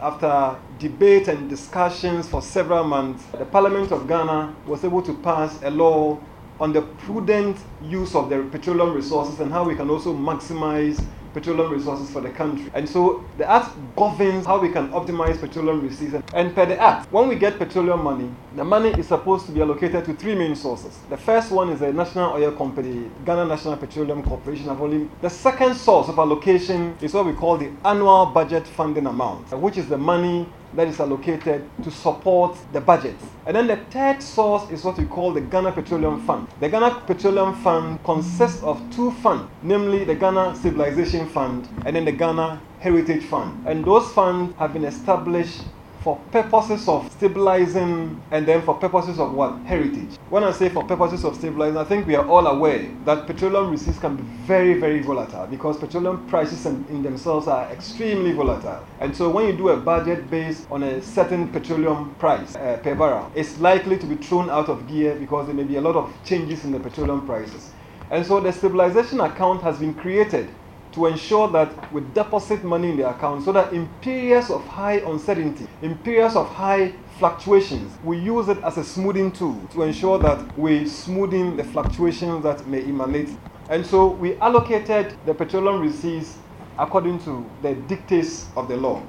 after debate and discussions for several months, the Parliament of Ghana was able to pass a law on the prudent use of the petroleum resources and how we can also maximize petroleum resources for the country. And so the Act governs how we can optimize petroleum receipts. And per the Act, when we get petroleum money, the money is supposed to be allocated to three main sources. The first one is the National Oil Company, Ghana National Petroleum Corporation. The second source of allocation is what we call the annual budget funding amount, which is the money that is allocated to support the budget. And then the third source is what we call the Ghana Petroleum Fund. The Ghana Petroleum Fund consists of two funds, namely the Ghana Civilization Fund and then the Ghana Heritage Fund. And those funds have been established for purposes of stabilizing and then for purposes of what? Heritage. When I say for purposes of stabilizing, I think we are all aware that petroleum receipts can be very, very volatile because petroleum prices in themselves are extremely volatile. And so when you do a budget based on a certain petroleum price per barrel, it's likely to be thrown out of gear because there may be a lot of changes in the petroleum prices. And so the stabilization account has been created to ensure that we deposit money in the account so that in periods of high uncertainty, in periods of high fluctuations, we use it as a smoothing tool to ensure that we smoothen the fluctuations that may emanate. And so we allocated the petroleum receipts according to the dictates of the law.